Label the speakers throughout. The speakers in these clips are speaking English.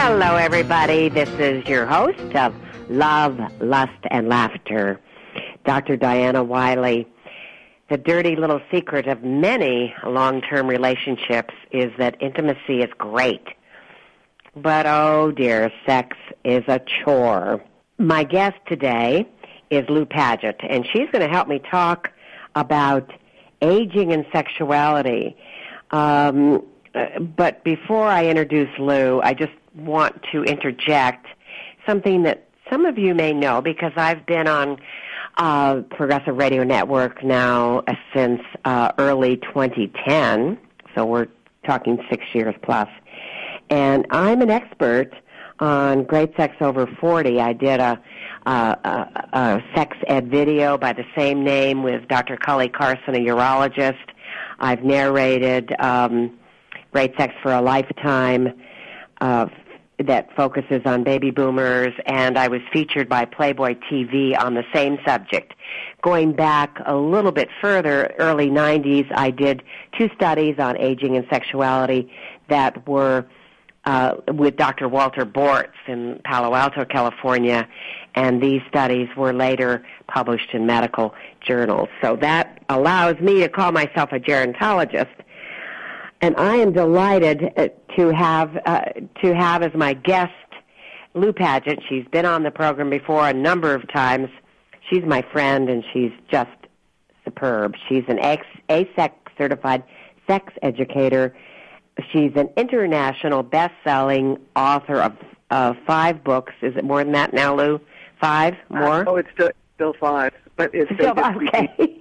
Speaker 1: Hello, everybody. This is your host of Love, Lust, and Laughter, Dr. Diana Wiley. The dirty little secret of many long-term relationships is that intimacy is great. But, oh dear, sex is a chore. My guest today is Lou Paget, and she's going to help me talk about aging and sexuality. But before I introduce Lou, I just want to interject something that some of you may know, because I've been on Progressive Radio Network now since early 2010, so we're talking 6 years plus. And I'm an expert on Great Sex Over 40. I did a sex ed video by the same name with Dr. Cully Carson, a urologist. I've narrated Great Sex for a Lifetime that focuses on baby boomers, and I was featured by Playboy TV on the same subject. Going back a little bit further, early 90s, I did 2 studies on aging and sexuality that were with Dr. Walter Bortz in Palo Alto, California, and these studies were later published in medical journals. So that allows me to call myself a gerontologist. And I am delighted to have as my guest Lou Paget. She's been on the program before a number of times. She's my friend, and she's just superb. She's an AASECT certified sex educator. She's an international best-selling author of 5 books. Is it more than that now, Lou? 5 more?
Speaker 2: It's still 5, but it's
Speaker 1: still okay.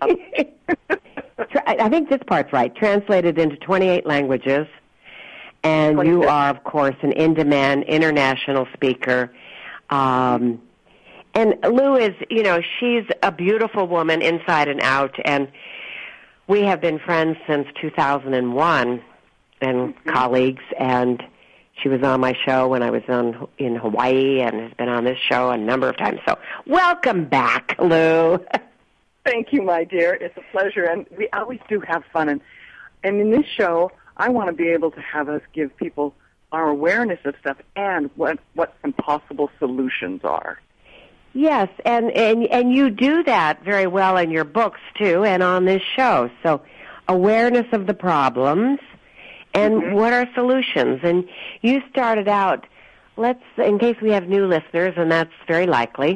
Speaker 1: I think this part's right. Translated into 28 languages, and 26. You are, of course, an in-demand international speaker. And Lou is, she's a beautiful woman inside and out, and we have been friends since 2001 and colleagues, and she was on my show when I was in Hawaii and has been on this show a number of times. So welcome back, Lou.
Speaker 2: Thank you, my dear. It's a pleasure, and we always do have fun. And in this show, I want to be able to have us give people our awareness of stuff and what some possible solutions are.
Speaker 1: Yes, and you do that very well in your books, too, and on this show. So awareness of the problems and what are solutions. And you started out, in case we have new listeners, and that's very likely,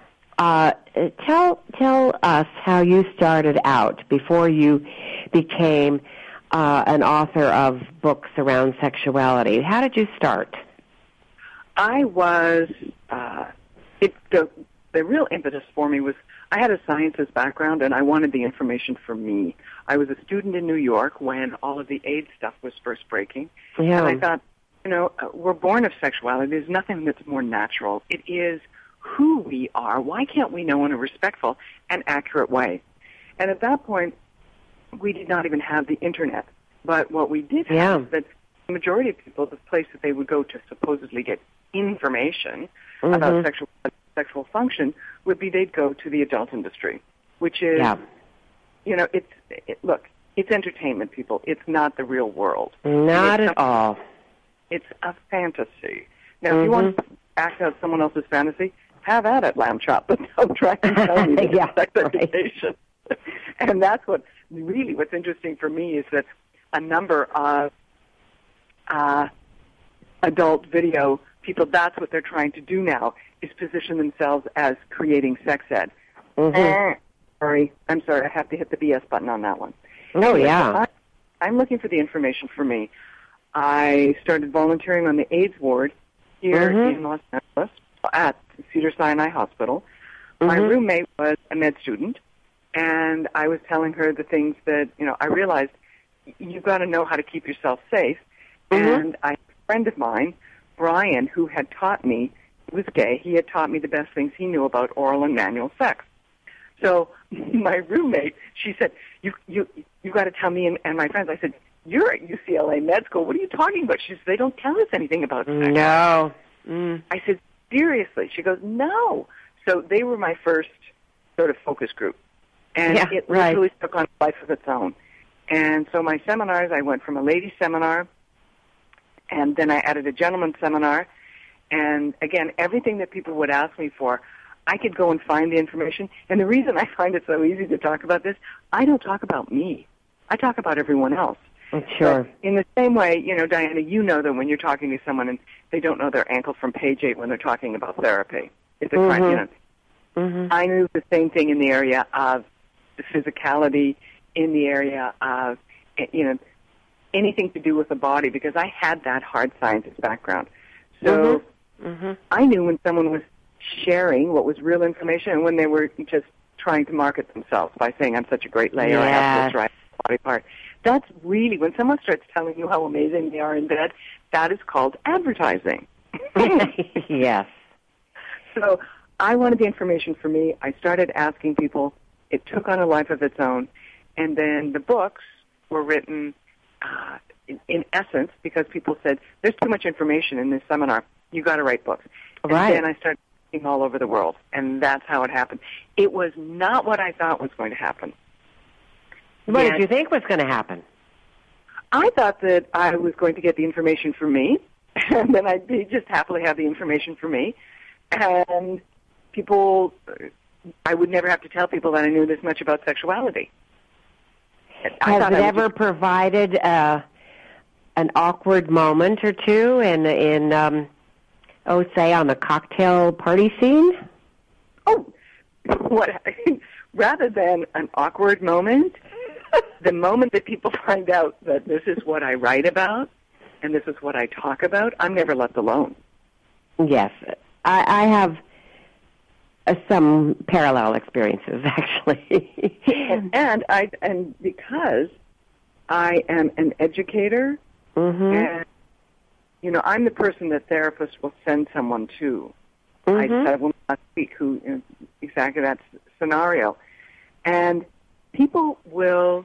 Speaker 1: tell us how you started out before you became an author of books around sexuality. How did you start?
Speaker 2: I was, the real impetus for me was I had a sciences background and I wanted the information for me. I was a student in New York when all of the AIDS stuff was first breaking.
Speaker 1: Yeah.
Speaker 2: And I thought, we're born of sexuality. There's nothing that's more natural. It is who we are. Why can't we know in a respectful and accurate way? And at that point, we did not even have the Internet. But what we did have is that the majority of people, the place that they would go to supposedly get information about sexual function would be they'd go to the adult industry, which is, it's entertainment, people. It's not the real world.
Speaker 1: Not at all.
Speaker 2: It's a fantasy. Now, if you want to act out someone else's fantasy, have at it, lamb chop, but don't try and tell me that sex education. And that's what's interesting for me is that a number of adult video people, that's what they're trying to do now, is position themselves as creating sex ed. Sorry, I have to hit the BS button on that one.
Speaker 1: Oh, yeah.
Speaker 2: I'm looking for the information for me. I started volunteering on the AIDS ward here in Los Angeles at Cedars-Sinai Hospital. My roommate was a med student, and I was telling her the things that, I realized you've got to know how to keep yourself safe. And I had a friend of mine, Brian, who had taught me, he was gay, he had taught me the best things he knew about oral and manual sex. So my roommate, she said, you got to tell me and my friends. I said, you're at UCLA Med School. What are you talking about? She said, they don't tell us anything about sex.
Speaker 1: No.
Speaker 2: I said, seriously? She goes, no. So they were my first sort of focus group. And it literally took on a life of its own. And so my seminars, I went from a ladies' seminar, and then I added a gentleman's seminar, And again, everything that people would ask me for, I could go and find the information. And the reason I find it so easy to talk about this, I don't talk about me. I talk about everyone else.
Speaker 1: Sure.
Speaker 2: But in the same way, Diana, you know that when you're talking to someone and they don't know their ankle from page 8 when they're talking about therapy. It's a crime, I knew the same thing in the area of the physicality, in the area of, anything to do with the body, because I had that hard scientist background. So I knew when someone was sharing what was real information and when they were just trying to market themselves by saying, I'm such a great layer, I have this right body part. That's really, when someone starts telling you how amazing they are in bed, that is called advertising.
Speaker 1: Yes.
Speaker 2: So I wanted the information for me. I started asking people. It took on a life of its own. And then the books were written in essence because people said, there's too much information in this seminar. You got to write books.
Speaker 1: Right.
Speaker 2: And then I started looking all over the world. And that's how it happened. It was not what I thought was going to happen.
Speaker 1: What did you think was going to happen?
Speaker 2: I thought that I was going to get the information for me, and then I'd just happily have the information for me. And people, I would never have to tell people that I knew this much about sexuality.
Speaker 1: Has it ever provided an awkward moment or two in say on the cocktail party scene?
Speaker 2: Oh, rather than an awkward moment, the moment that people find out that this is what I write about and this is what I talk about, I'm never left alone.
Speaker 1: Yes. I have some parallel experiences, actually.
Speaker 2: and because I am an educator, and, I'm the person that therapists will send someone to. I said will not speak who exactly that scenario. And people will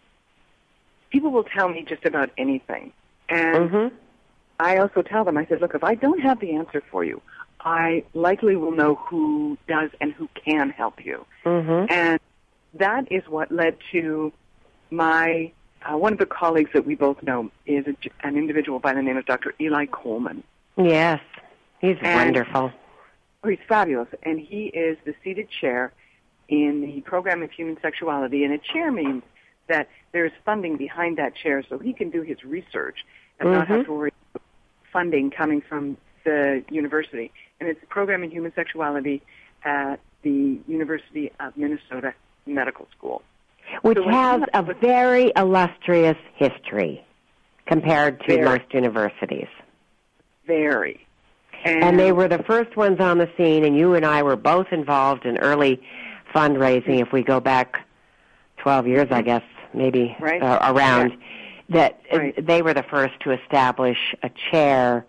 Speaker 2: tell me just about anything. And I also tell them, I said, look, if I don't have the answer for you, I likely will know who does and who can help you. And that is what led to my, one of the colleagues that we both know is an individual by the name of Dr. Eli Coleman.
Speaker 1: Yes, he's wonderful.
Speaker 2: Oh, he's fabulous. And he is the seated chair in the program of human sexuality. And a chair means that there's funding behind that chair so he can do his research and not have to worry about funding coming from the university. And it's the program in human sexuality at the University of Minnesota Medical School.
Speaker 1: Which has a very illustrious history compared to most universities.
Speaker 2: Very.
Speaker 1: And they were the first ones on the scene, and you and I were both involved in early fundraising, if we go back 12 years, I guess, maybe around, that they were the first to establish a chair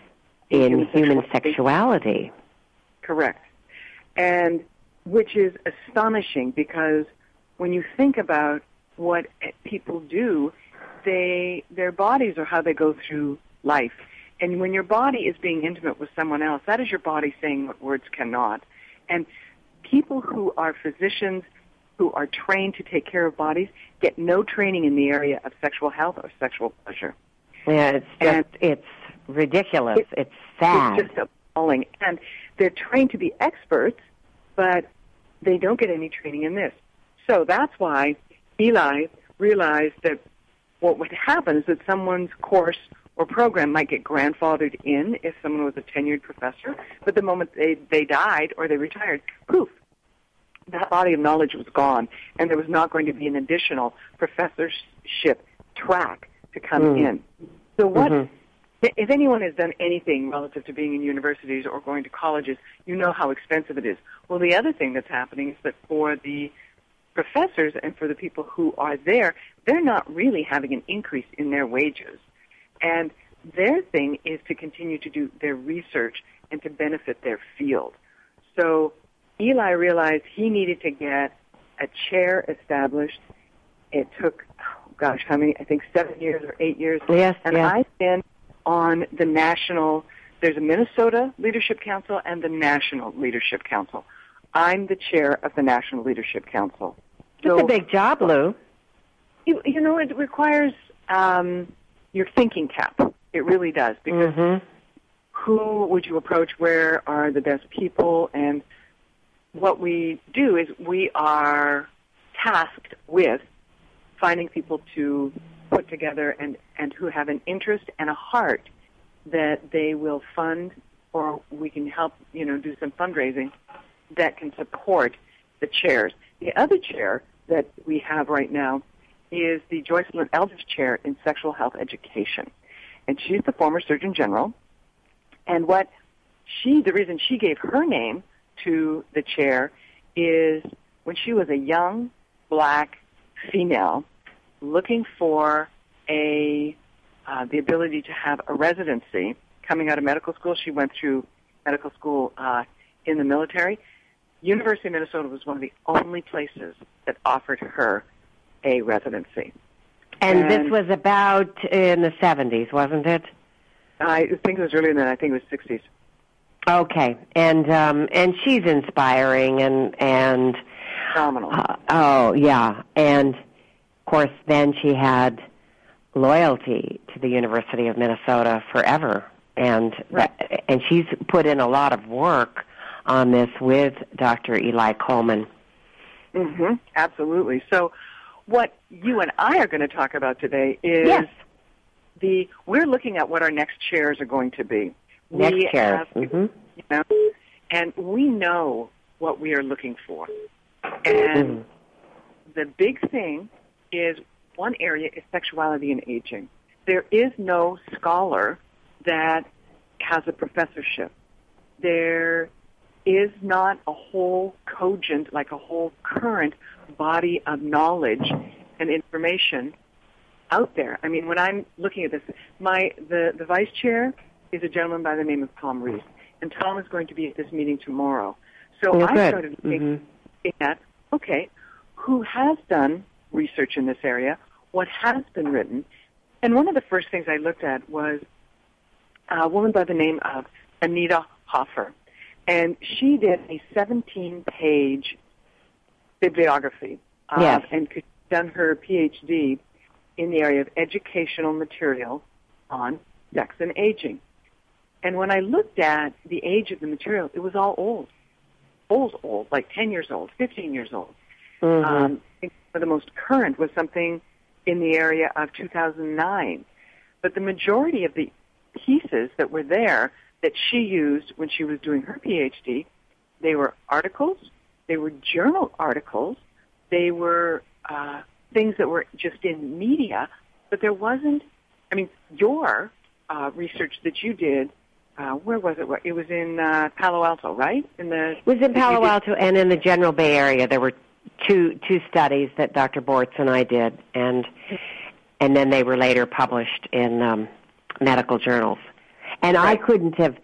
Speaker 1: in human sexuality.
Speaker 2: Correct. And which is astonishing because when you think about what people do, their bodies are how they go through life. And when your body is being intimate with someone else, that is your body saying what words cannot. And people who are physicians who are trained to take care of bodies get no training in the area of sexual health or sexual pleasure.
Speaker 1: Yeah, it's ridiculous. It's sad.
Speaker 2: It's just appalling. And they're trained to be experts, but they don't get any training in this. So that's why Eli realized that what would happen is that someone's course or program might get grandfathered in if someone was a tenured professor, but the moment they died or they retired, poof, that body of knowledge was gone, and there was not going to be an additional professorship track to come in. So if anyone has done anything relative to being in universities or going to colleges, you know how expensive it is. Well, the other thing that's happening is that for the professors and for the people who are there, they're not really having an increase in their wages. And their thing is to continue to do their research and to benefit their field. So Eli realized he needed to get a chair established. It took, how many? I think 7 years or 8 years.
Speaker 1: Yes,
Speaker 2: and I've been on the national, there's a Minnesota Leadership Council and the National Leadership Council. I'm the chair of the National Leadership Council.
Speaker 1: It's a big job, Lou.
Speaker 2: You know, it requires your thinking cap. It really does, because who would you approach? Where are the best people? And what we do is we are tasked with finding people to put together and who have an interest and a heart that they will fund, or we can help, do some fundraising that can support the chairs. The other chair that we have right now is the Joycelyn Eldridge Chair in Sexual Health Education. And she's the former Surgeon General. And the reason she gave her name to the chair is when she was a young black female looking for the ability to have a residency coming out of medical school. She went through medical school in the military. University of Minnesota was one of the only places that offered her a residency.
Speaker 1: And this was about in the 70s, wasn't it?
Speaker 2: I think it was earlier than that. I think it was 60s.
Speaker 1: Okay, and she's inspiring and
Speaker 2: phenomenal.
Speaker 1: And of course, then she had loyalty to the University of Minnesota forever, and and she's put in a lot of work on this with Dr. Eli Coleman.
Speaker 2: Mm-hmm. Absolutely. So, what you and I are going to talk about today is we're looking at what our next chairs are going to be.
Speaker 1: Next chairs.
Speaker 2: And we know what we are looking for. And the big thing is, one area is sexuality and aging. There is no scholar that has a professorship. There is not a whole cogent, like a whole current body of knowledge and information out there. I mean, when I'm looking at this, the vice chair is a gentleman by the name of Tom Reese, and Tom is going to be at this meeting tomorrow. So I started looking at, who has done research in this area, what has been written, and one of the first things I looked at was a woman by the name of Anita Hoffer, and she did a 17-page bibliography, and she'd done her PhD in the area of educational material on sex and aging. And when I looked at the age of the material, it was all old, like 10 years old, 15 years old. I think the most current was something in the area of 2009. But the majority of the pieces that were there that she used when she was doing her PhD, they were articles, they were journal articles, they were things that were just in media, but there wasn't, your research that you did, where was it? It was in Palo Alto, right?
Speaker 1: It was in Palo Alto and in the general Bay Area. There were two studies that Dr. Bortz and I did, and then they were later published in medical journals. And I couldn't have.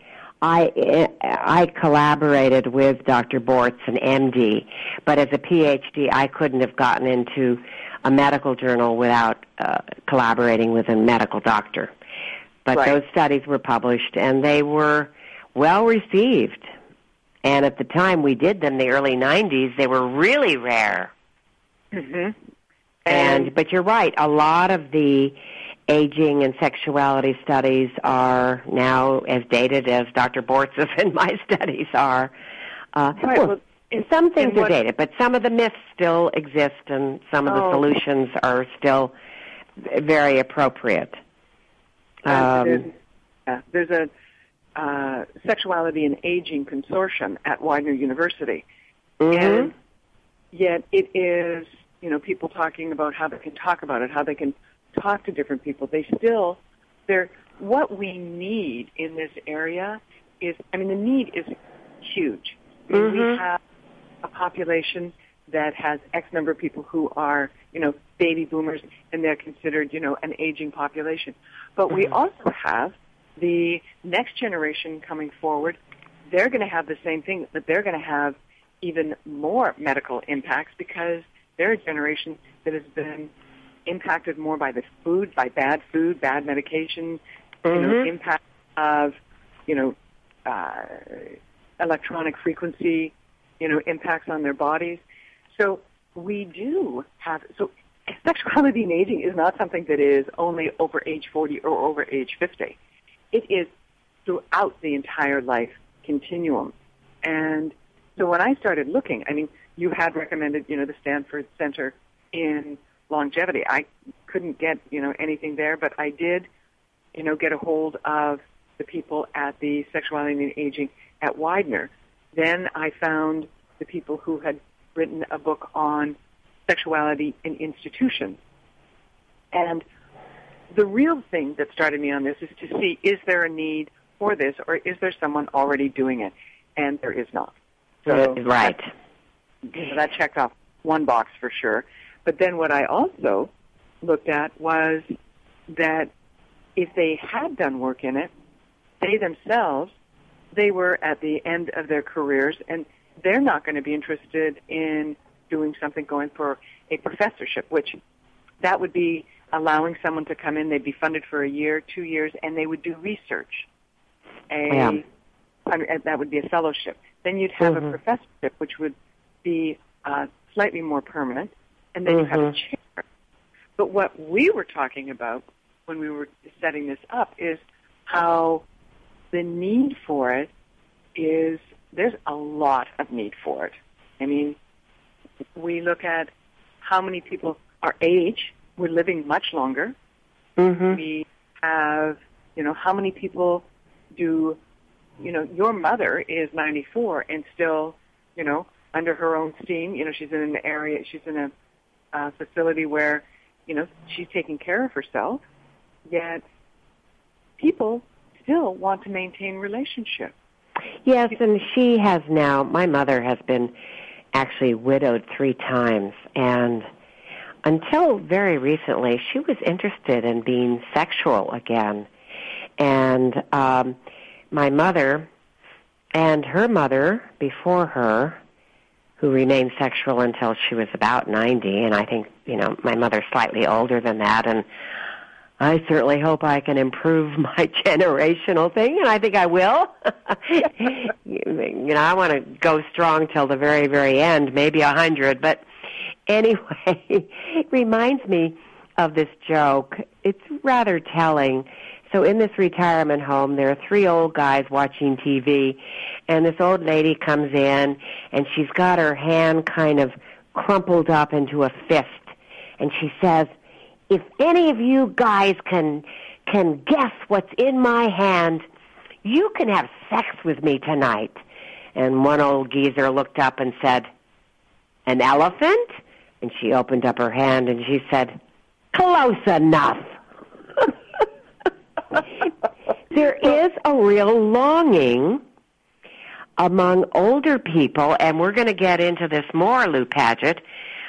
Speaker 1: I collaborated with Dr. Bortz, an MD, but as a PhD, I couldn't have gotten into a medical journal without collaborating with a medical doctor. But those studies were published, and they were well received. And at the time we did them, the early 90s, they were really rare. But you're right, a lot of the aging and sexuality studies are now as dated as Dr. Bortz's and my studies are. Some things are dated, but some of the myths still exist, and some of the solutions are still very appropriate.
Speaker 2: There's a Sexuality and Aging Consortium at Widener University. And yet it is, people talking about how they can talk about it, how they can talk to different people. What we need in this area is, the need is huge. We have a population that has X number of people who are, baby boomers, and they're considered, an aging population. But we also have the next generation coming forward. They're going to have the same thing, but they're going to have even more medical impacts because they're a generation that has been impacted more by the food, by bad food, bad medication, impact of, electronic frequency, impacts on their bodies. So we do have, sexuality and aging is not something that is only over age 40 or over age 50. It is throughout the entire life continuum. And so when I started looking, I mean, you had recommended, the Stanford Center in longevity. I couldn't get, anything there, but I did, get a hold of the people at the Sexuality and Aging at Widener. Then I found the people who had written a book on sexuality in institutions. And the real thing that started me on this is to see, is there a need for this, or is there someone already doing it? And there is not. So
Speaker 1: right.
Speaker 2: That checked off one box for sure. But then what I also looked at was that if they had done work in it, they themselves, they were at the end of their careers, and they're not going to be interested in doing something, going for a professorship, which that would be allowing someone to come in. They'd be funded for a year, 2 years, and they would do research. That would be a fellowship. Then you'd have a professorship, which would be slightly more permanent, and then you have a chair. But what we were talking about when we were setting this up is how the need for it is, there's a lot of need for it. I mean, we look at how many people our age, we're living much longer. We have, how many people do, your mother is 94 and still, under her own steam. She's in an area, she's in a facility where, she's taking care of herself, yet people still want to maintain relationship.
Speaker 1: Yes, and she has now, my mother has been actually widowed 3 times, and until very recently, she was interested in being sexual again. And my mother and her mother before her, who remained sexual until she was about 90, and I think, my mother's slightly older than that, and I certainly hope I can improve my generational thing, and I think I will. I want to go strong till the very, very end, maybe 100. But anyway, it reminds me of this joke. It's rather telling. So in this retirement home, there are 3 old guys watching TV, and this old lady comes in, and she's got her hand kind of crumpled up into a fist, and she says, "If any of you guys can guess what's in my hand, you can have sex with me tonight." And one old geezer looked up and said, "An elephant?" And she opened up her hand and she said, "Close enough." There is a real longing among older people, and we're going to get into this more, Lou Paget,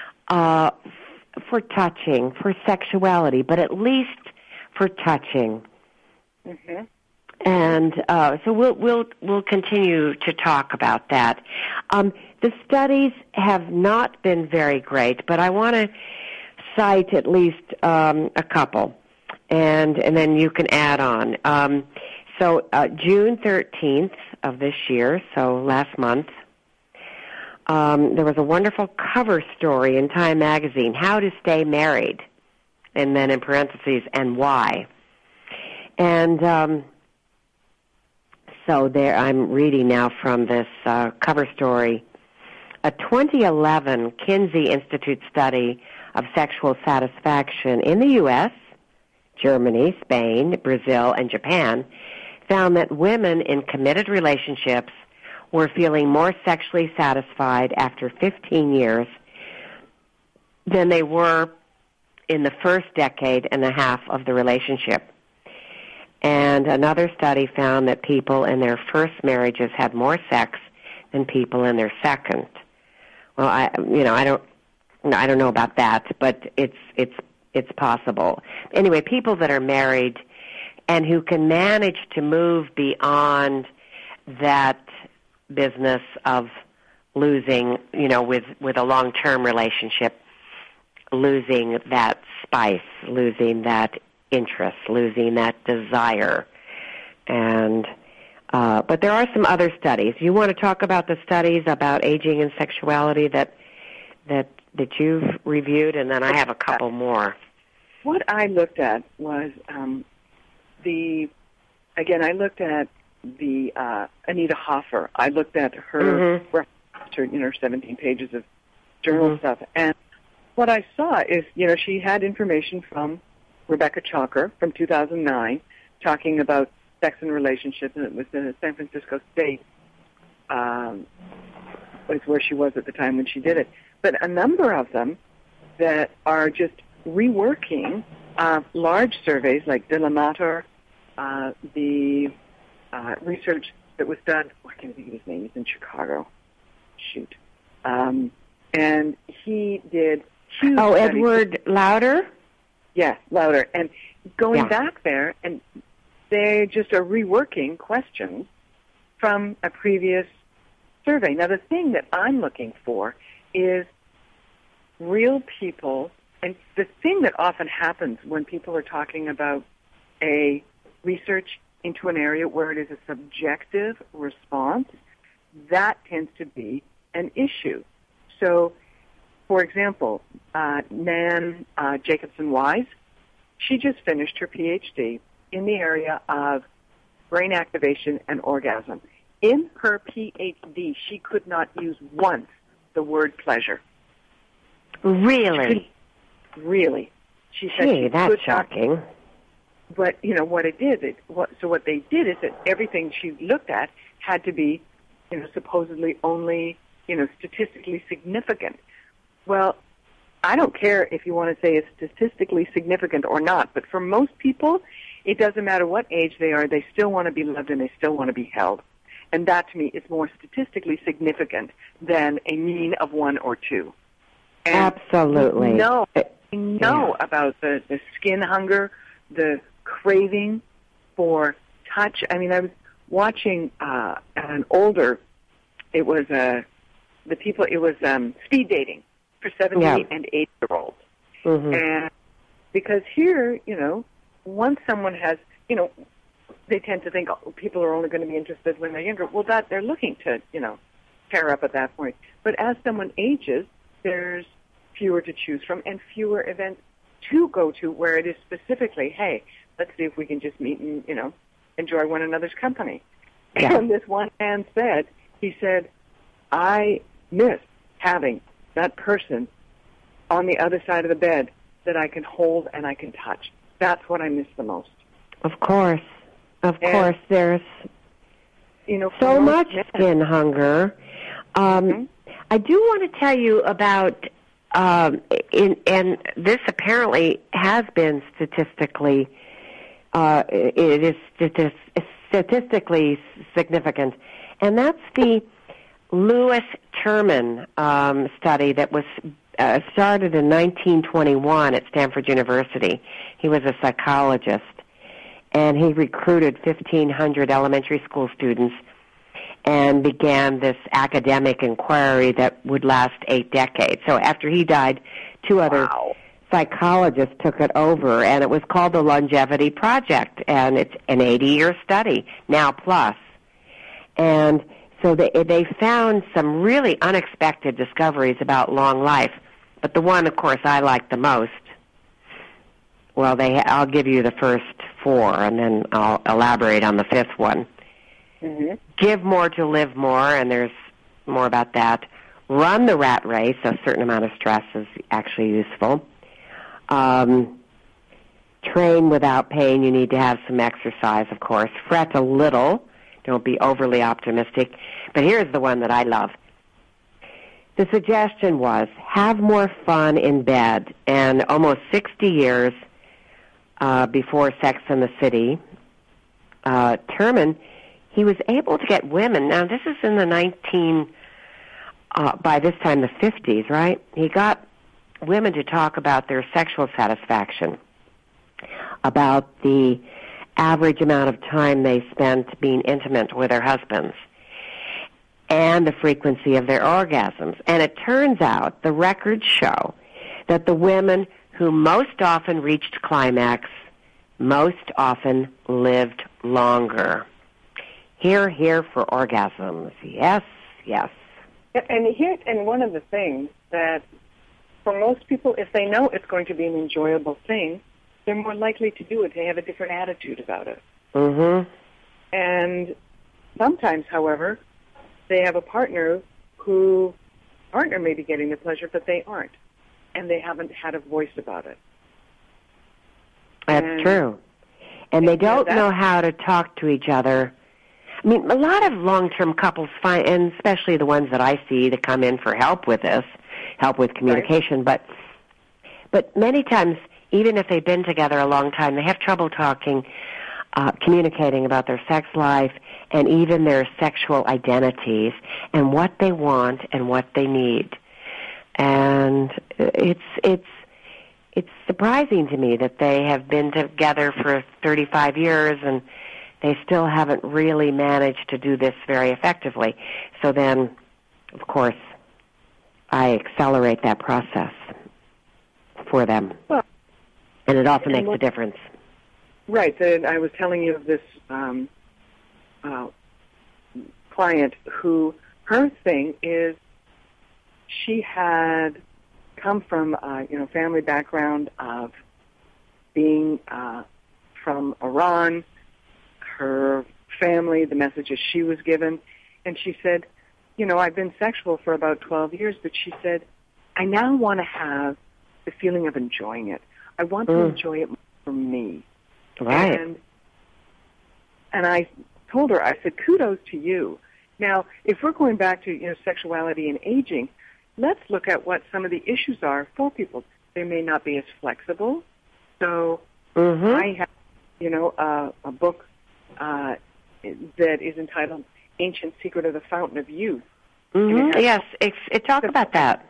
Speaker 1: for touching, for sexuality, but at least for touching. And so we'll continue to talk about that. The studies have not been very great, but I want to cite at least a couple, and then you can add on. So June 13th of this year, so last month, there was a wonderful cover story in Time magazine, How to Stay Married, and then in parentheses, and why. And so there, I'm reading now from this cover story. A 2011 Kinsey Institute study of sexual satisfaction in the U.S., Germany, Spain, Brazil, and Japan found that women in committed relationships were feeling more sexually satisfied after 15 years than they were in the first decade and a half of the relationship. And another study found that people in their first marriages had more sex than people in their second. Well, I don't know about that, but it's possible. Anyway, people that are married and who can manage to move beyond that business of losing, with a long-term relationship, losing that spice, losing that interest, losing that desire. And but there are some other studies. You want to talk about the studies about aging and sexuality that you've reviewed, and then I have a couple more.
Speaker 2: What I looked at was I looked at the Anita Hoffer. I looked at her, her 17 pages of journal stuff, and what I saw is, she had information from Rebecca Chalker from 2009 talking about sex and relationships, and it was in San Francisco State, was where she was at the time when she did it. But a number of them that are just reworking large surveys like De La Mater, the research that was done, I can't think of his name, he's in Chicago. Shoot. And he did huge studies.
Speaker 1: Edward Lauder?
Speaker 2: Yes, Lauder. And going back there, and they just are reworking questions from a previous survey. Now, the thing that I'm looking for is real people, and the thing that often happens when people are talking about a research into an area where it is a subjective response, that tends to be an issue. So, for example, Nan Jacobson-Wise, she just finished her PhD in the area of brain activation and orgasm. In her PhD, she could not use once the word pleasure.
Speaker 1: Really?
Speaker 2: Really. She said
Speaker 1: that's shocking.
Speaker 2: But, what it did, what they did is that everything she looked at had to be, supposedly only, statistically significant. Well, I don't care if you want to say it's statistically significant or not, but for most people, it doesn't matter what age they are, they still want to be loved and they still want to be held. And that, to me, is more statistically significant than a mean of 1 or 2. And
Speaker 1: absolutely.
Speaker 2: We know about the skin hunger, the craving for touch. I mean, I was watching an older, it was speed dating for 70 and 80-year-olds. And because here, once someone has, they tend to think people are only going to be interested when they're younger. Well, that they're looking to, pair up at that point. But as someone ages, there's fewer to choose from and fewer events to go to where it is specifically, hey, let's see if we can just meet and, enjoy one another's company. Yeah. And this one man said, he said, I miss having that person on the other side of the bed that I can hold and I can touch. That's what I miss the most.
Speaker 1: Of course. Of course, there's so much skin hunger. I do want to tell you about, and this apparently has been statistically, it is statistically significant, and that's the Lewis Terman study that was started in 1921 at Stanford University. He was a psychologist, and he recruited 1,500 elementary school students and began this academic inquiry that would last 8 decades. So after he died, 2 other psychologists took it over, and it was called the Longevity Project, and it's an 80-year study, now plus. And so they found some really unexpected discoveries about long life. But the one, of course, I like the most, well, I'll give you the first 4, and then I'll elaborate on the 5th one. Give more to live more, and there's more about that. Run the rat race, a certain amount of stress is actually useful. Train without pain, you need to have some exercise, of course. Fret a little, don't be overly optimistic. But here's the one that I love. The suggestion was, have more fun in bed. And almost 60 years before Sex and the City, Terman, he was able to get women. Now, this is in the by this time, the 50s, right? He got women to talk about their sexual satisfaction, about the average amount of time they spent being intimate with their husbands, and the frequency of their orgasms. And it turns out, the records show, that the women who most often reached climax most often lived longer. Here for orgasms. Yes, yes.
Speaker 2: And one of the things that, for most people, if they know it's going to be an enjoyable thing, they're more likely to do it. They have a different attitude about it. And sometimes, however, they have a partner may be getting the pleasure, but they aren't, and they haven't had a voice about it.
Speaker 1: That's true. And they don't know how to talk to each other. I mean, a lot of long-term couples find, and especially the ones that I see that come in for help with this, help with communication,
Speaker 2: right.
Speaker 1: but many times, even if they've been together a long time, they have trouble talking, communicating about their sex life and even their sexual identities and what they want and what they need. And it's surprising to me that they have been together for 35 years and they still haven't really managed to do this very effectively. So then, of course, I accelerate that process for them.
Speaker 2: Well,
Speaker 1: and it often makes a difference.
Speaker 2: Right. I was telling you of this client who, her thing is she had come from family background of being from Iran, her family, the messages she was given, and she said, I've been sexual for about 12 years, but she said, I now want to have the feeling of enjoying it. I want to enjoy it for me.
Speaker 1: Right.
Speaker 2: And I told her, I said, kudos to you. Now, if we're going back to sexuality and aging, let's look at what some of the issues are for people. They may not be as flexible. So I have, a book that is entitled Ancient Secret of the Fountain of Youth.
Speaker 1: Yes, it talks about that.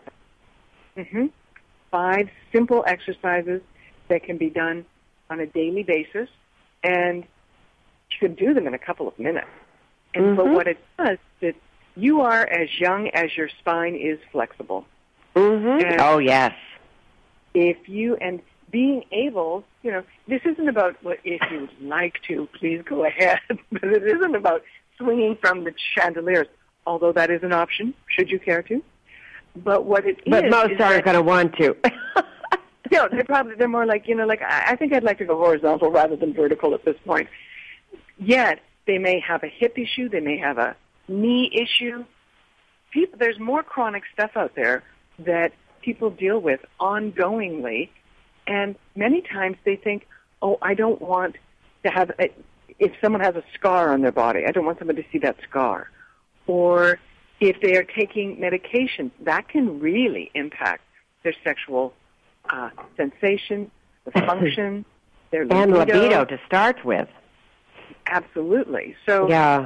Speaker 2: 5 simple exercises that can be done on a daily basis, and you can do them in a couple of minutes. And but what it does is that you are as young as your spine is flexible.
Speaker 1: Oh, yes.
Speaker 2: And being able, this isn't about if you would like to, please go ahead, but it isn't about swinging from the chandeliers, although that is an option, should you care to. But what it is...
Speaker 1: But most aren't going to want to.
Speaker 2: No, they're more like, I think I'd like to go horizontal rather than vertical at this point. Yet, they may have a hip issue, they may have a knee issue. There's more chronic stuff out there that people deal with ongoingly, and many times they think, I don't want to have, if someone has a scar on their body, I don't want someone to see that scar. Or if they are taking medication, that can really impact their sexual sensation, the function, their libido.
Speaker 1: And libido to start with.
Speaker 2: Absolutely. So,
Speaker 1: yeah.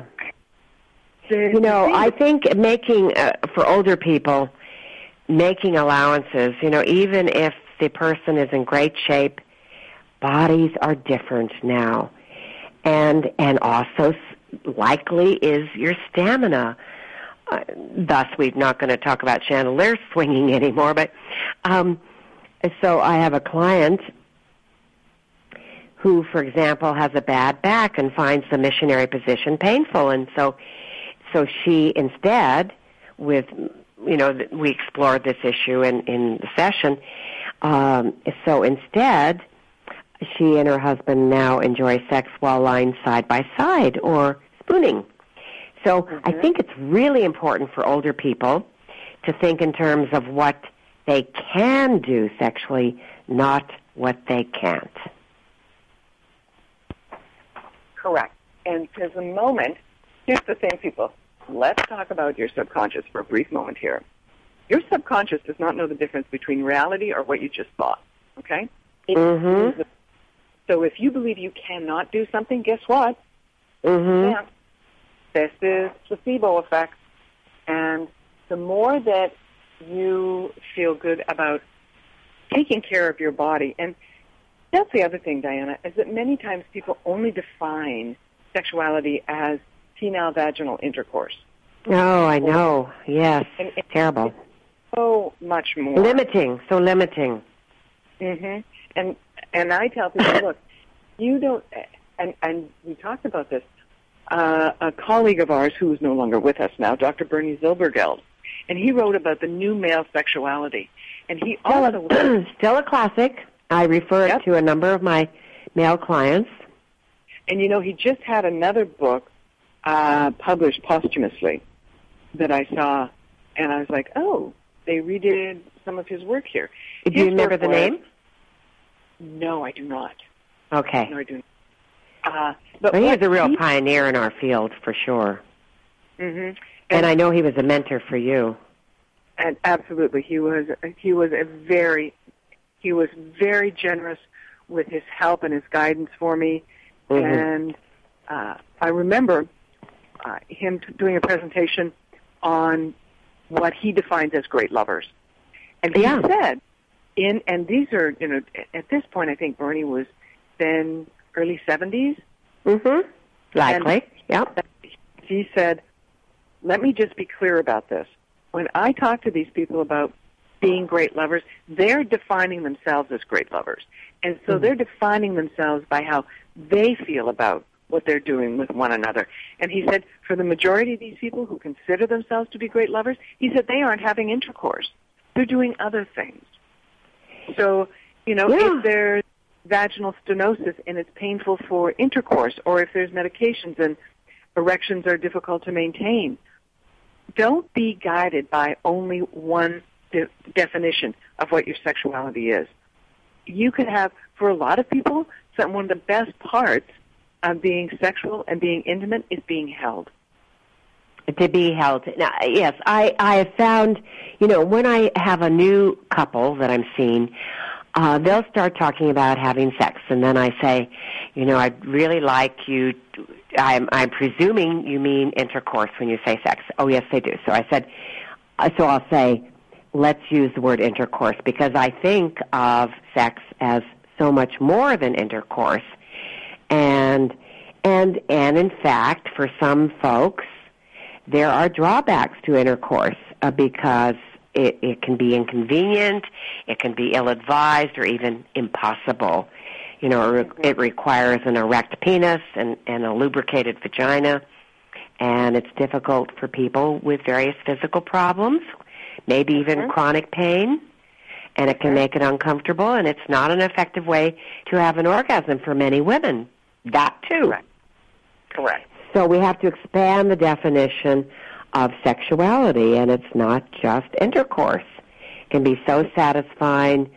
Speaker 1: I think making, for older people, making allowances, even if the person is in great shape, bodies are different now. And also likely is your stamina. Thus, we're not going to talk about chandelier swinging anymore, but so I have a client who, for example, has a bad back and finds the missionary position painful, and so she instead, we explored this issue in the session. So instead, she and her husband now enjoy sex while lying side by side or spooning. So I think it's really important for older people to think in terms of what they can do sexually, not what they can't.
Speaker 2: Correct. And for the moment, here's the thing, people. Let's talk about your subconscious for a brief moment here. Your subconscious does not know the difference between reality or what you just thought, okay? So if you believe you cannot do something, guess what? Yeah. This is placebo effect. And the more that you feel good about taking care of your body, and that's the other thing, Diana, is that many times people only define sexuality as penile vaginal intercourse.
Speaker 1: Oh, I know. Yes.
Speaker 2: And
Speaker 1: terrible.
Speaker 2: So much more.
Speaker 1: So limiting.
Speaker 2: And I tell people, look, you don't, and we talked about this, a colleague of ours who is no longer with us now, Dr. Bernie Zilbergeld, and he wrote about the new male sexuality. And he also...
Speaker 1: Still a classic. I refer it to a number of my male clients.
Speaker 2: And, he just had another book published posthumously that I saw, and I was like, oh, they redid some of his work here.
Speaker 1: Do you remember the name?
Speaker 2: No, I do not.
Speaker 1: Okay.
Speaker 2: No, I do not. But
Speaker 1: well, he was a real pioneer in our field, for sure.
Speaker 2: Mm-hmm.
Speaker 1: And I know he was a mentor for you.
Speaker 2: And absolutely, he was very generous with his help and his guidance for me. Mm-hmm. And I remember him doing a presentation on what he defines as great lovers. And he said, and these are, at this point, I think Bernie was then early 70s.
Speaker 1: Mm-hmm. Likely, yep.
Speaker 2: He said, let me just be clear about this. When I talk to these people about being great lovers, they're defining themselves as great lovers. And so they're defining themselves by how they feel about what they're doing with one another. And he said, for the majority of these people who consider themselves to be great lovers, he said they aren't having intercourse. They're doing other things. So, if there's vaginal stenosis and it's painful for intercourse, or if there's medications and erections are difficult to maintain, don't be guided by only one definition of what your sexuality is. You could have, for a lot of people, one of the best parts of being sexual and being intimate is being held.
Speaker 1: To be held. Now, yes, I have found, when I have a new couple that I'm seeing, they'll start talking about having sex, and then I say, I'd really like you, I'm presuming you mean intercourse when you say sex. Oh, yes, they do. So I'll say, let's use the word intercourse, because I think of sex as so much more than intercourse. And in fact, for some folks, there are drawbacks to intercourse because it can be inconvenient, it can be ill-advised, or even impossible. It requires an erect penis and a lubricated vagina, and it's difficult for people with various physical problems, maybe even chronic pain, and it can make it uncomfortable, and it's not an effective way to have an orgasm for many women. That, too.
Speaker 2: Correct.
Speaker 1: So we have to expand the definition of sexuality, and it's not just intercourse. It can be so satisfying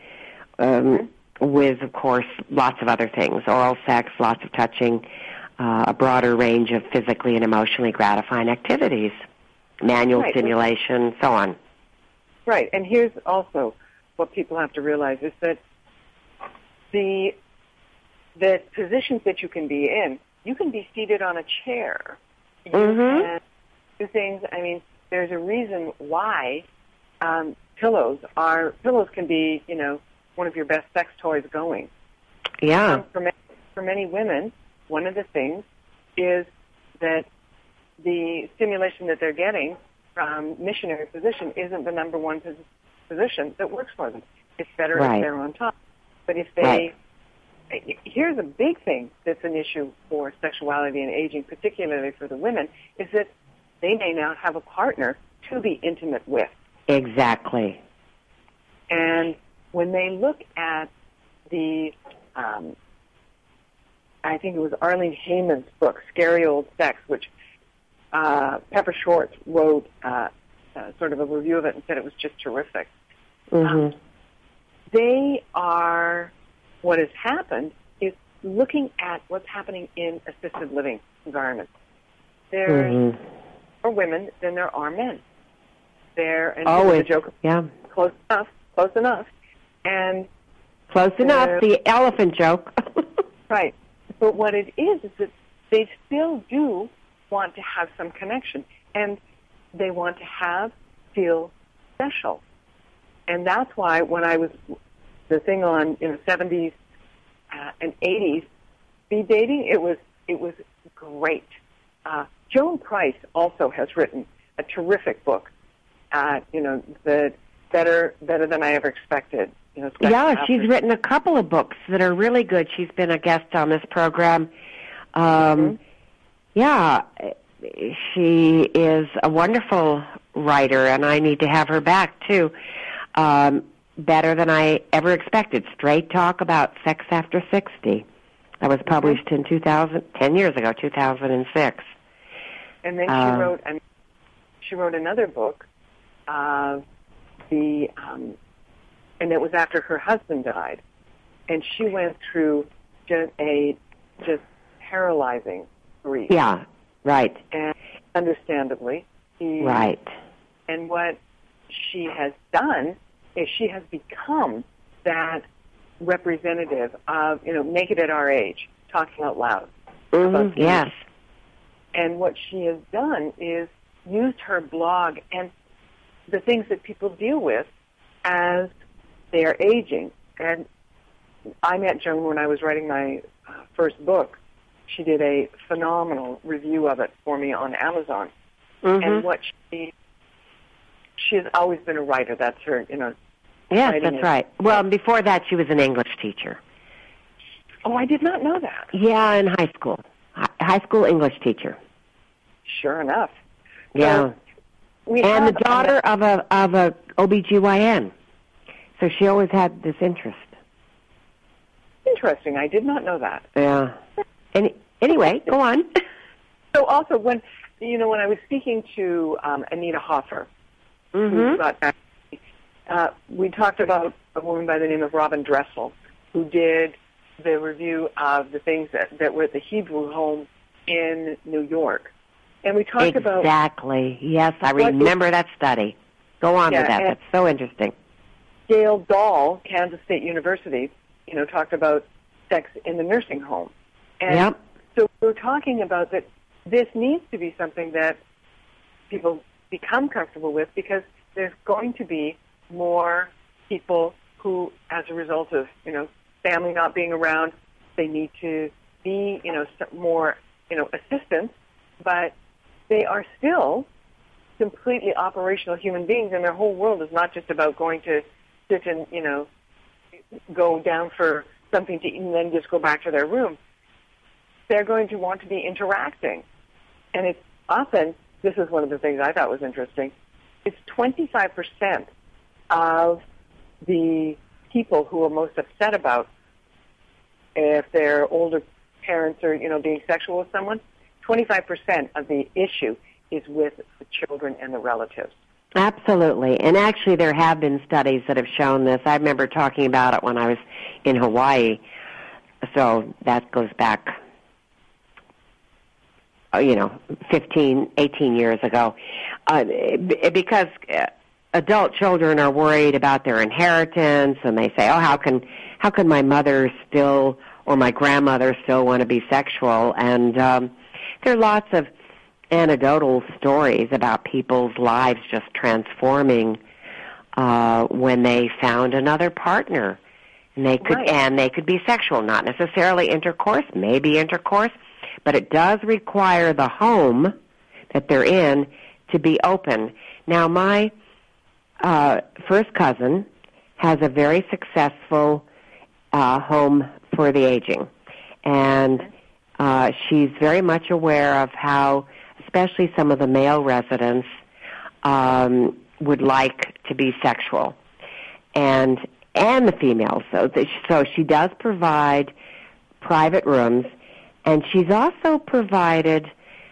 Speaker 1: with, of course, lots of other things, oral sex, lots of touching, a broader range of physically and emotionally gratifying activities, manual stimulation, so on.
Speaker 2: Right, and here's also what people have to realize is that the positions that you can be in, you can be seated on a chair. You can do things. I mean, there's a reason why pillows can be, one of your best sex toys going.
Speaker 1: Yeah.
Speaker 2: For many women, one of the things is that the stimulation that they're getting from missionary position isn't the number one position that works for them. It's better if they're on top. But if they here's a big thing that's an issue for sexuality and aging, particularly for the women, is that they may not have a partner to be intimate with.
Speaker 1: Exactly.
Speaker 2: And when they look at the, I think it was Arlene Hayman's book, Scary Old Sex, which Pepper Schwartz wrote sort of a review of it and said it was just terrific. What has happened is looking at what's happening in assisted living environments. There's more women than there are men. The joke, close enough. And
Speaker 1: close enough, the elephant joke.
Speaker 2: Right. But what it is that they still do want to have some connection, and they want to feel special. And that's why when I was the thing on in the 70s and 80s, speed dating, it was great. Joan Price also has written a terrific book. The better than I ever expected.
Speaker 1: She's written a couple of books that are really good. She's been a guest on this program. She is a wonderful writer, and I need to have her back too. Better than I ever expected. Straight Talk About Sex After 60. That was published in 10 years ago, 2006.
Speaker 2: And then she wrote another book, and it was after her husband died, and she went through just paralyzing grief.
Speaker 1: Yeah, right.
Speaker 2: And understandably,
Speaker 1: right.
Speaker 2: And what she has done is she has become that representative of, make it at our age, talking out loud.
Speaker 1: Mm-hmm. Yes.
Speaker 2: And what she has done is used her blog and the things that people deal with as they are aging. And I met Joan when I was writing my first book. She did a phenomenal review of it for me on Amazon. Mm-hmm. And what she has always been a writer. That's her,
Speaker 1: Yes, that's right. Well, before that, she was an English teacher.
Speaker 2: Oh, I did not know that.
Speaker 1: Yeah, in high school. High school English teacher.
Speaker 2: Sure enough.
Speaker 1: Yeah.
Speaker 2: So
Speaker 1: and the daughter of a OBGYN. So she always had this interest.
Speaker 2: Interesting. I did not know that.
Speaker 1: Yeah. Anyway, go on.
Speaker 2: So also when I was speaking to Anita Hoffer,
Speaker 1: mm-hmm.
Speaker 2: who got back, we talked about a woman by the name of Robin Dressel, who did the review of the things that were at the Hebrew Home in New York. And we talked about...
Speaker 1: Exactly. Yes, I remember that study. Go on with that. That's so interesting.
Speaker 2: Gail Dahl, Kansas State University, talked about sex in the nursing home. And so we're talking about that this needs to be something that people become comfortable with, because there's going to be more people who, as a result of, family not being around, they need to be, more, assistance, but they are still completely operational human beings, and their whole world is not just about going to sit and, go down for something to eat and then just go back to their room. They're going to want to be interacting. And it's often, this is one of the things I thought was interesting, it's 25% of the people who are most upset about if their older parents are, being sexual with someone, 25% of the issue is with the children and the relatives.
Speaker 1: Absolutely. And actually there have been studies that have shown this. I remember talking about it when I was in Hawaii. So that goes back, 15, 18 years ago. Because adult children are worried about their inheritance, and they say, oh, how can my mother still or my grandmother still want to be sexual? And there are lots of anecdotal stories about people's lives just transforming when they found another partner. And they could be sexual, not necessarily intercourse, maybe intercourse, but it does require the home that they're in to be open. Now, my first cousin has a very successful home for the aging, and she's very much aware of how, especially some of the male residents, would like to be sexual, and the females. So she does provide private rooms, and she's also provided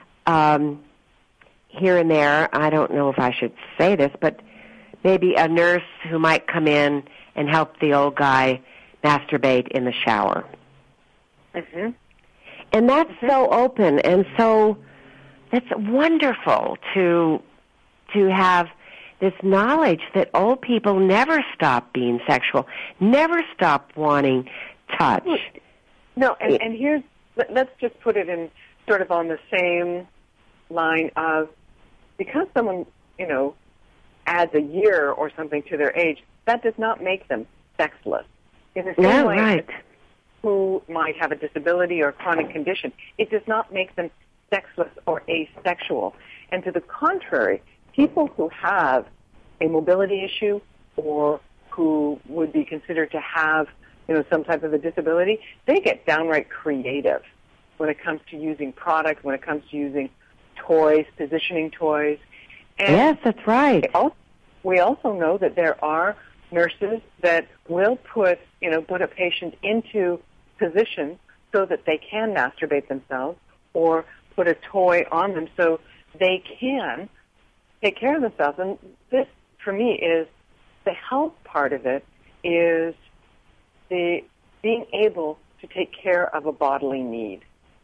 Speaker 1: here and there, I don't know if I should say this, but maybe a nurse who might come in and help the old guy masturbate in the shower.
Speaker 2: Mm-hmm.
Speaker 1: And that's so open, and so it's wonderful to have this knowledge that old people never stop being sexual, never stop wanting touch.
Speaker 2: No, and here's, let's just put it in sort of on the same line of, because someone, adds a year or something to their age, that does not make them sexless. In the same way, who might have a disability or a chronic condition, it does not make them sexless or asexual. And to the contrary, people who have a mobility issue or who would be considered to have, some type of a disability, they get downright creative when it comes to using product, when it comes to using toys, positioning toys. And
Speaker 1: yes, that's right.
Speaker 2: We also know that there are nurses that will put a patient into position so that they can masturbate themselves, or put a toy on them so they can take care of themselves. And this, for me, is the health part of it is the being able to take care of a bodily need.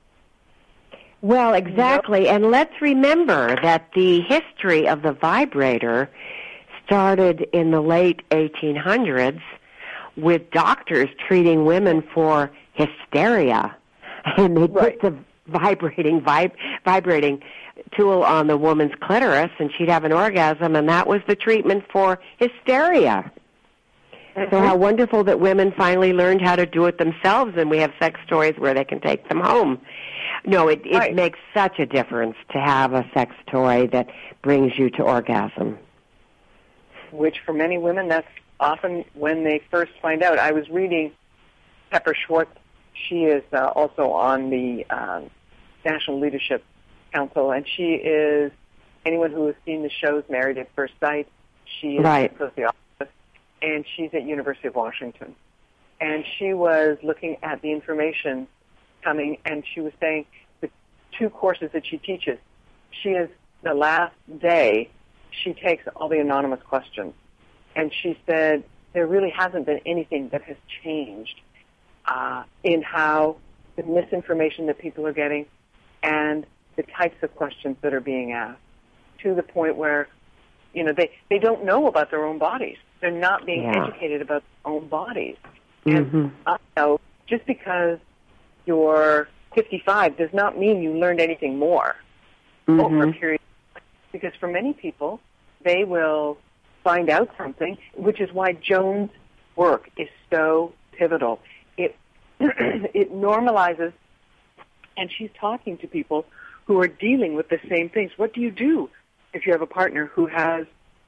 Speaker 1: Well, exactly. And let's remember that the history of the vibrator started in the late 1800s with doctors treating women for hysteria. And they put the vibrating tool on the woman's clitoris, and she'd have an orgasm, and that was the treatment for hysteria. So how wonderful that women finally learned how to do it themselves, and we have sex toys where they can take them home. No, it makes such a difference to have a sex toy that brings you to orgasm.
Speaker 2: Which for many women, that's often when they first find out. I was reading Pepper Schwartz. She is also on the National Leadership Council, and she is, anyone who has seen the shows Married at First Sight, she is a sociologist, and she's at University of Washington. And she was looking at the information coming, and she was saying the 2 courses that she teaches, she is, the last day, she takes all the anonymous questions. And she said there really hasn't been anything that has changed in how the misinformation that people are getting and the types of questions that are being asked, to the point where, you know, they don't know about their own bodies. They're not being educated about their own bodies. And just because you're 55 does not mean you learned anything more over a period of time. Because for many people, they will find out something, which is why Joan's work is so pivotal. It normalizes, and she's talking to people who are dealing with the same things. What do you do if you have a partner who has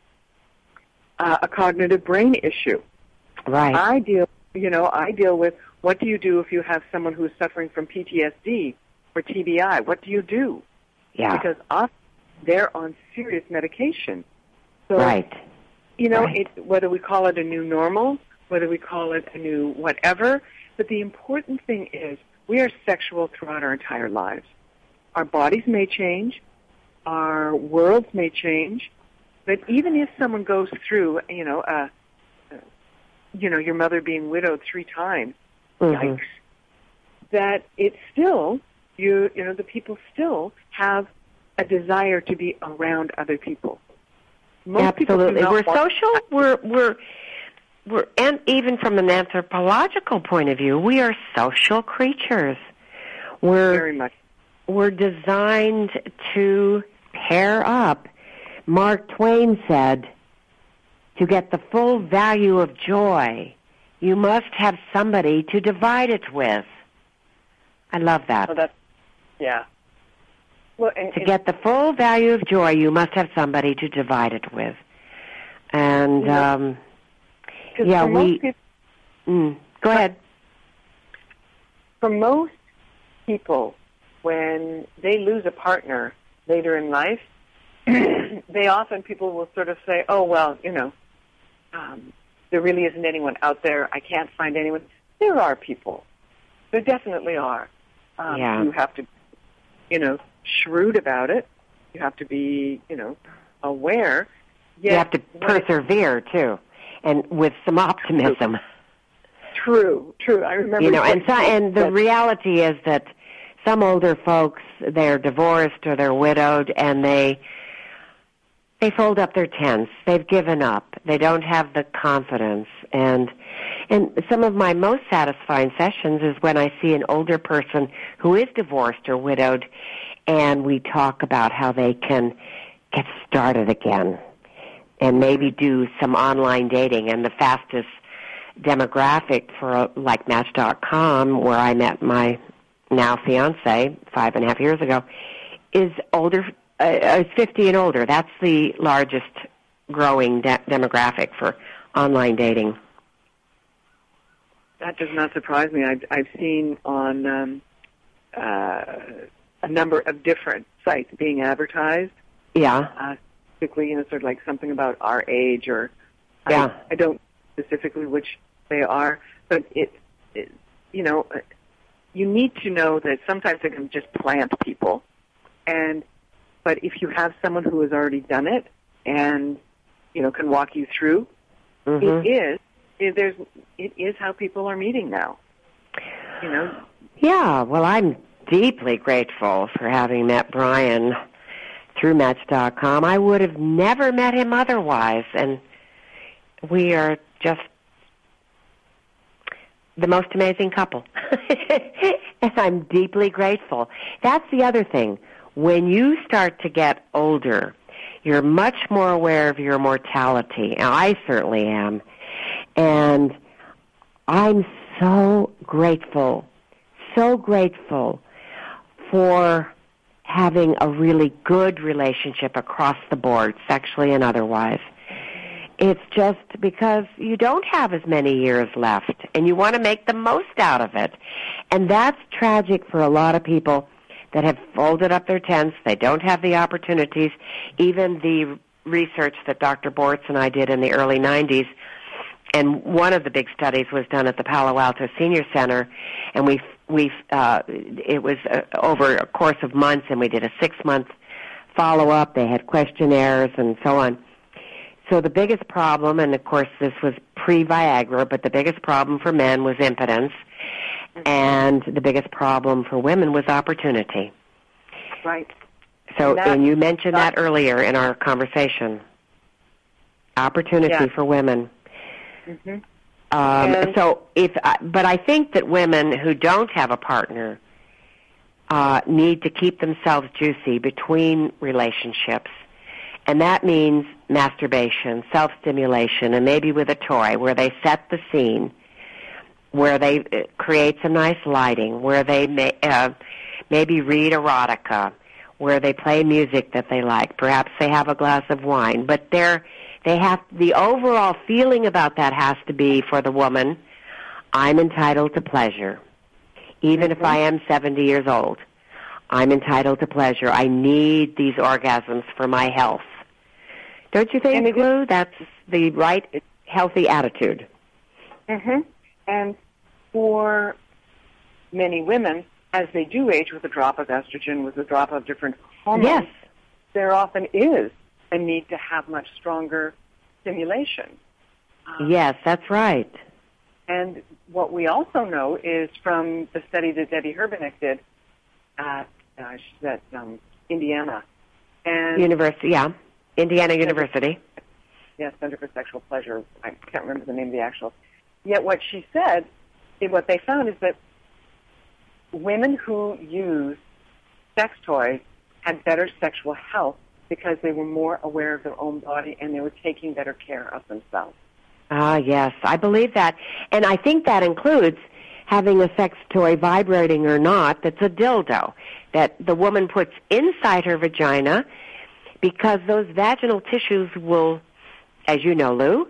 Speaker 2: a cognitive brain issue?
Speaker 1: Right.
Speaker 2: I deal with what do you do if you have someone who's suffering from PTSD or TBI? What do you do?
Speaker 1: Yeah.
Speaker 2: Because often they're on serious medication. So, you know, whether we call it a new normal, whether we call it a new whatever, but the important thing is we are sexual throughout our entire lives. Our bodies may change, our worlds may change, but even if someone goes through, your mother being widowed 3 times, yikes, that it's still, the people still have a desire to be around other people. Most
Speaker 1: Absolutely. We're social. We're, and even from an anthropological point of view, we are social creatures.
Speaker 2: Very much.
Speaker 1: We're designed to pair up. Mark Twain said, to get the full value of joy, you must have somebody to divide it with. I love that.
Speaker 2: Oh, Well,
Speaker 1: to get the full value of joy, you must have somebody to divide it with. And, go ahead.
Speaker 2: For most people, when they lose a partner later in life, people will sort of say, oh, well, there really isn't anyone out there. I can't find anyone. There are people. There definitely are. You have to, shrewd about it. You have to be, aware.
Speaker 1: You have to persevere, too, and with some optimism.
Speaker 2: True. I remember.
Speaker 1: And the reality is that some older folks, they're divorced or they're widowed, and they fold up their tents. They've given up. They don't have the confidence. And some of my most satisfying sessions is when I see an older person who is divorced or widowed, and we talk about how they can get started again and maybe do some online dating. And the fastest demographic for like Match.com, where I met my now fiance 5.5 years ago, is older. Is 50 and older. That's the largest growing demographic for online dating.
Speaker 2: That does not surprise me. I've seen on a number of different sites being advertised.
Speaker 1: Yeah.
Speaker 2: Specifically, sort of like something about our age, or I don't specifically which they are, but you need to know that sometimes they can just plant people, and But if you have someone who has already done it and, can walk you through, it is how people are meeting now.
Speaker 1: Yeah, well, I'm deeply grateful for having met Brian through Match.com. I would have never met him otherwise, and we are just the most amazing couple. And I'm deeply grateful. That's the other thing. When you start to get older, you're much more aware of your mortality. I certainly am. And I'm so grateful for having a really good relationship across the board, sexually and otherwise. It's just because you don't have as many years left, and you want to make the most out of it. And that's tragic for a lot of people that have folded up their tents. They don't have the opportunities. Even the research that Dr. Bortz and I did in the early 90s, and one of the big studies was done at the Palo Alto Senior Center, and it was over a course of months, and we did a 6-month follow-up. They had questionnaires and so on. So the biggest problem, and of course this was pre-Viagra, but the biggest problem for men was impotence, and the biggest problem for women was opportunity.
Speaker 2: Right.
Speaker 1: So, and you mentioned that earlier in our conversation. Opportunity for women.
Speaker 2: Mm-hmm.
Speaker 1: But I think that women who don't have a partner need to keep themselves juicy between relationships, and that means masturbation, self-stimulation, and maybe with a toy where they set the scene, where they create some nice lighting, where they maybe read erotica, where they play music that they like. Perhaps they have a glass of wine, but the overall feeling about that has to be for the woman, I'm entitled to pleasure. Even if I am 70 years old, I'm entitled to pleasure. I need these orgasms for my health. Don't you think, Lou, that's the right, healthy attitude?
Speaker 2: Mm-hmm. And for many women, as they do age with a drop of estrogen, with a drop of different hormones, there often is a need to have much stronger stimulation.
Speaker 1: Yes, that's right.
Speaker 2: And what we also know is from the study that Debbie Herbenek did at Indiana. And
Speaker 1: Indiana University.
Speaker 2: Yes, Center for Sexual Pleasure. I can't remember the name of the actual. Yet what she said, what they found is that women who use sex toys had better sexual health because they were more aware of their own body and they were taking better care of themselves.
Speaker 1: Ah, yes, I believe that. And I think that includes having a sex toy, vibrating or not, that's a dildo, that the woman puts inside her vagina, because those vaginal tissues will, as you know, Lou,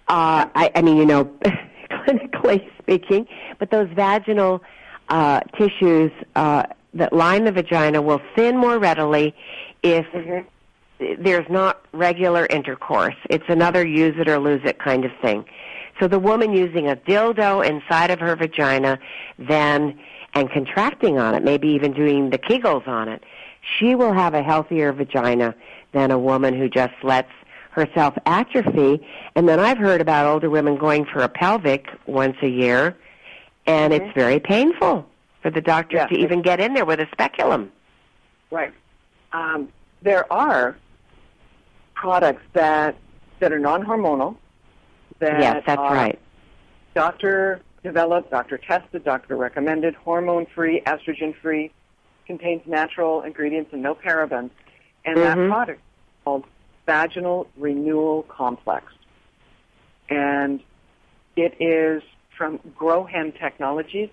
Speaker 1: clinically speaking, but those vaginal tissues that line the vagina will thin more readily if there's not regular intercourse. It's another use it or lose it kind of thing. So the woman using a dildo inside of her vagina and contracting on it, maybe even doing the Kegels on it, she will have a healthier vagina than a woman who just lets herself atrophy. And then I've heard about older women going for a pelvic once a year, and it's very painful for the doctor to even get in there with a speculum.
Speaker 2: Right. There are products that are non-hormonal.
Speaker 1: Yes, that's right.
Speaker 2: Doctor developed, doctor tested, doctor recommended, hormone-free, estrogen-free, contains natural ingredients and no parabens. And that product is called Vaginal Renewal Complex. And it is from Grohen Technologies,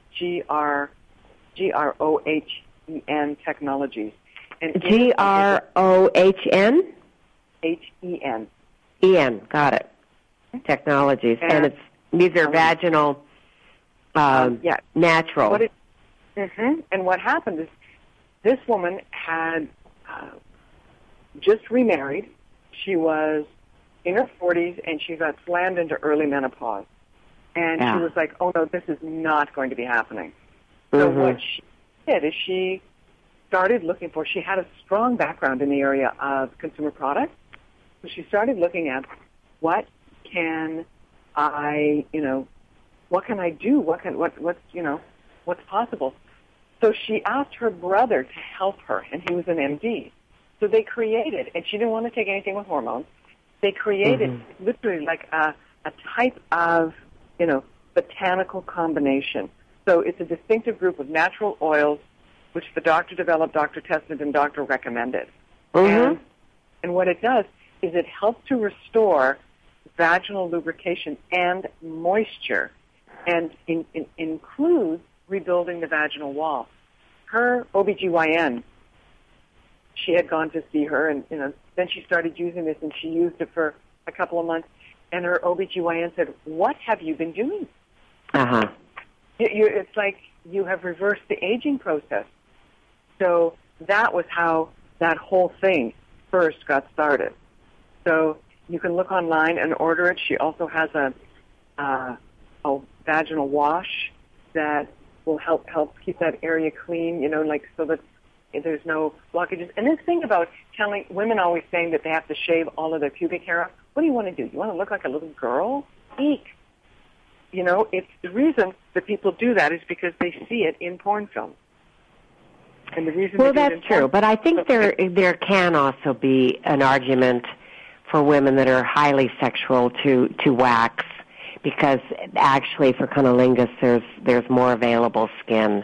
Speaker 2: Grohen Technologies. And
Speaker 1: Grohn?
Speaker 2: Hen.
Speaker 1: En, got it. Technologies. And these are vaginal, natural.
Speaker 2: And what happened is this woman had just remarried. She was in her 40s, and she got slammed into early menopause. And she was like, oh, no, this is not going to be happening. So what she did is she started looking for, she had a strong background in the area of consumer products. So she started looking at what can I do? What's possible? So she asked her brother to help her, and he was an MD. So they created, and she didn't want to take anything with hormones. They created literally like a type of, botanical combination. So it's a distinctive group of natural oils, which the doctor developed, doctor tested, and doctor recommended. And what it does is it helps to restore vaginal lubrication and moisture, and includes rebuilding the vaginal wall. Her OBGYN, she had gone to see her, and then she started using this, and she used it for a couple of months, and her OBGYN said, "What have you been doing?" It's like you have reversed the aging process. So that was how that whole thing first got started. So you can look online and order it. She also has a vaginal wash that will help keep that area clean, so that there's no blockages. And this thing about telling women always saying that they have to shave all of their pubic hair off, what do you want to do? You want to look like a little girl? Eek. It's the reason that people do that is because they see it in porn films. And the reason
Speaker 1: that's true. But I think there can also be an argument for women that are highly sexual to wax, because actually for cunnilingus there's more available skin,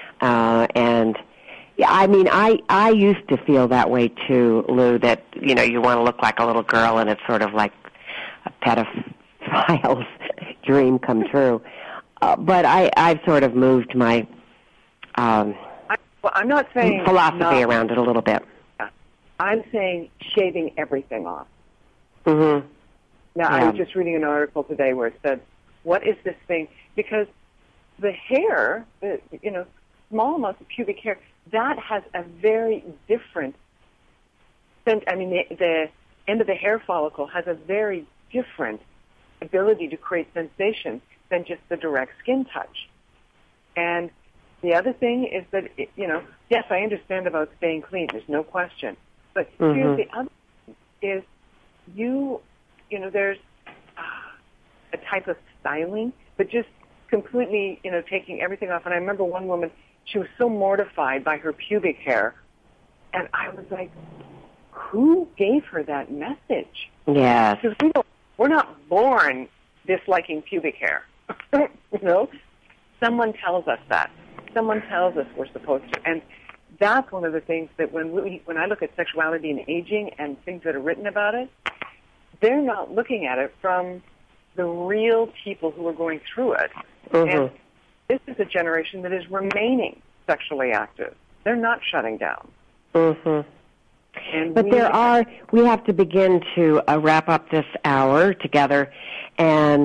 Speaker 1: and I mean I used to feel that way too, Lou. That you want to look like a little girl, and it's sort of like a pedophile's dream come true. But I've sort of moved my
Speaker 2: I'm not saying
Speaker 1: philosophy around it a little bit.
Speaker 2: I'm saying shaving everything off.
Speaker 1: Mm-hmm.
Speaker 2: Now, I was just reading an article today where it said, what is this thing? Because the hair, small amounts of pubic hair, that has a very different sense. I mean, the end of the hair follicle has a very different ability to create sensation than just the direct skin touch. And the other thing is that, yes, I understand about staying clean. There's no question. But here's the other thing is there's a type of styling, but just completely, taking everything off. And I remember one woman, she was so mortified by her pubic hair. And I was like, who gave her that message?
Speaker 1: Yes.
Speaker 2: Because we're not born disliking pubic hair. Someone tells us that. Someone tells us we're supposed to. And that's one of the things that when I look at sexuality and aging and things that are written about it, they're not looking at it from the real people who are going through it. And this is a generation that is remaining sexually active. They're not shutting down. And
Speaker 1: but we have to begin to wrap up this hour together. And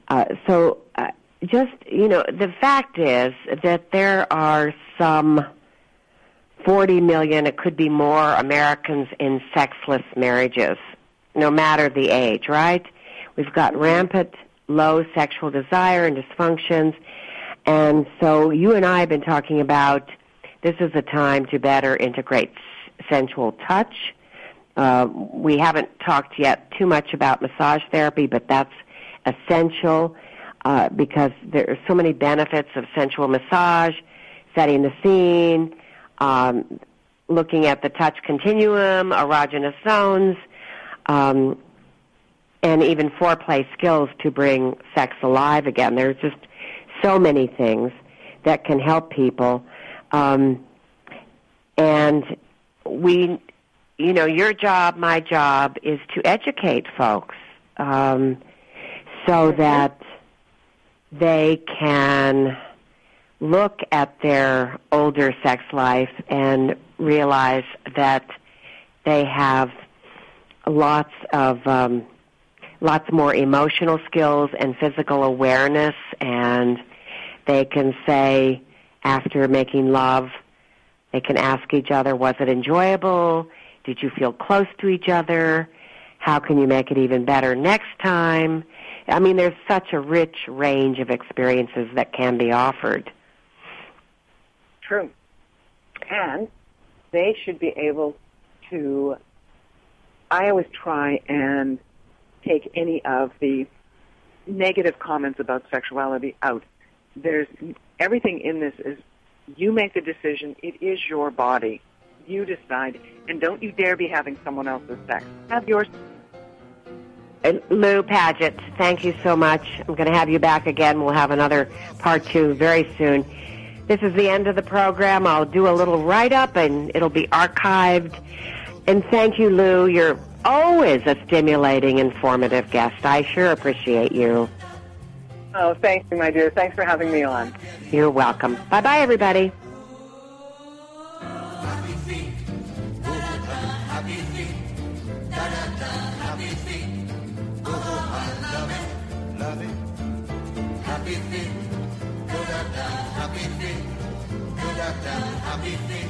Speaker 1: the fact is that there are some 40 million, it could be more, Americans in sexless marriages, no matter the age, right? We've got rampant low sexual desire and dysfunctions. And so you and I have been talking about this is a time to better integrate sensual touch. We haven't talked yet too much about massage therapy, but that's essential because there are so many benefits of sensual massage, setting the scene, looking at the touch continuum, erogenous zones, and even foreplay skills to bring sex alive again. There's just so many things that can help people. And your job, my job, is to educate folks so that they can look at their older sex life and realize that they have lots more emotional skills and physical awareness, and they can say, after making love, they can ask each other, was it enjoyable? Did you feel close to each other? How can you make it even better next time? I mean, there's such a rich range of experiences that can be offered.
Speaker 2: True. And they should be able to, I always try and take any of the negative comments about sexuality out. There's everything in this is you make the decision. It is your body. You decide, and don't you dare be having someone else's sex. Have yours.
Speaker 1: Lou Paget, thank you so much. I'm going to have you back again. We'll have another part 2 very soon. This is the end of the program. I'll do a little write-up, and it'll be archived. And thank you, Lou. You're always a stimulating, informative guest. I sure appreciate you.
Speaker 2: Oh, thank you, my dear. Thanks for having me on.
Speaker 1: You're welcome. Bye-bye, everybody.
Speaker 3: Happy feet,